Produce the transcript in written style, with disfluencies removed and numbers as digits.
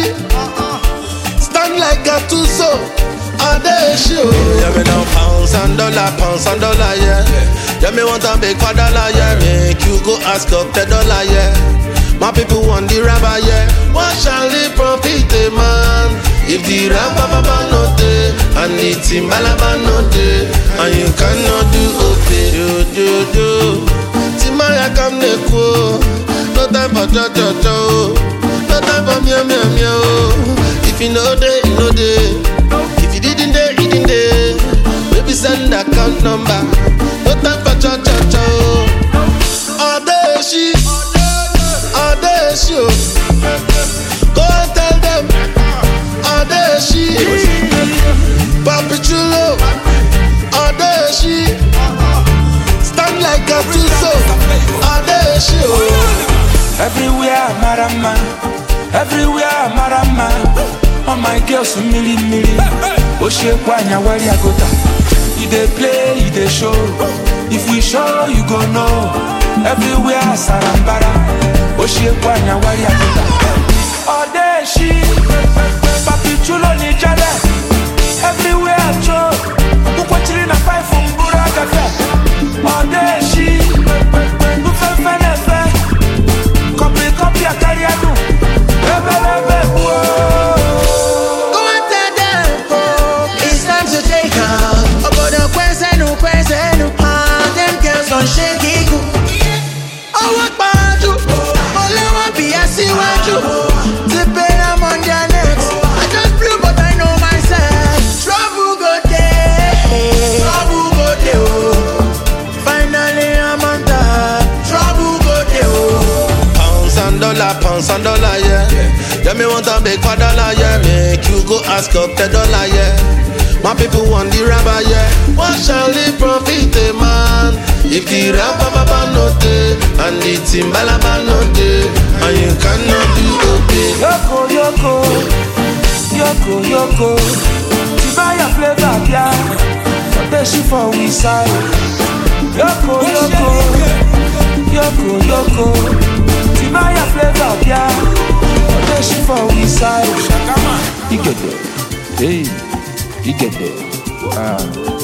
Stand like a tuso. Adeshi. Yeah, me now pounds and dollar, yeah. Yeah, me want a big $1, yeah. Make you go ask up $10, yeah. My people want the rubber, yeah. What shall they profit, man? If the rubber no day and the timbalaba no day, and you cannot do okay, do. Timaya come neko, no time for cho, no time for meow. If you know day, you know day. If you didn't day, baby send account number. No time for cho. Adeshi, go and tell them. Adeshi, Papi Chulo. Adeshi, stand like a tuso. Adeshi. Everywhere marama. All my girls mili. Oshe kwanya wari agota. You dey play, you dey show. If we show, you go know. Everywhere sarambara. Oshe kwanya wari agota. Adeshi, Papi Chulo ni jale. Everywhere show. Uko chili na five from Buragafe. Adeshi, ufefe. Copy a kariadu. Lebe, whoa. Shake it, oh what about you? Only one be a see what you. Zipping I'm on their necks. I just blew, but I know myself. Trouble go there. Oh. Finally I'm on top. Trouble go there. Pounds and dollar, yeah. Yeah, me want a big $1, yeah. Make you go ask up $10, yeah. My people want the rubber, yeah. What shall they profit, man? If the rubber no day and the timbalaba no day, and you cannot do okay. Yoko. Tibaya flavor, yeah. Adeshi for we side. Yoko. Tibaya flavor, yeah. Adeshi for we side. You get there. Hey, you get there.